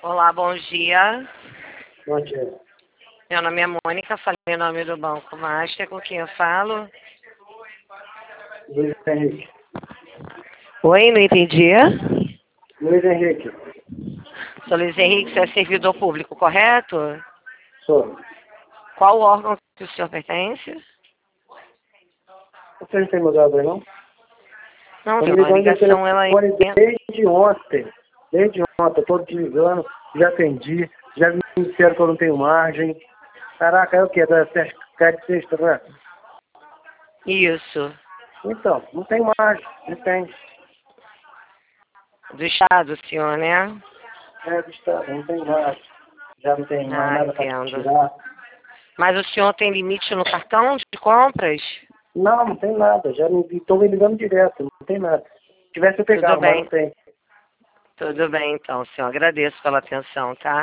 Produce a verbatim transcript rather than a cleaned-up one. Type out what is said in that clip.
Olá, bom dia. Bom dia. Meu nome é Mônica, falei em nome do Banco Master, com quem eu falo? Luiz Henrique. Oi, não entendi. Luiz Henrique. Sou Luiz Henrique, você é servidor público, correto? Sou. Qual órgão que o senhor pertence? Você não tem mudado aí, não? Não, Estou tem me uma ligando de ligação, ela telefone entra. desde ontem. Desde ontem. Estou te ligando, já atendi, já me disseram que eu não tenho margem. Caraca, é o quê? Da certificado de sexta, né? Isso, Então, não tem margem, não tem. do Estado, senhor, né? É do Estado, não tem margem. Já não tem mais Ah, nada para entendo. tirar. Mas o senhor tem limite no cartão de compras? Não, não tem nada. Já estou me ligando direto, não tem nada. Se tivesse eu Tudo pegava, mas bem. não tem. Tudo bem, então, senhor. Agradeço pela atenção, tá?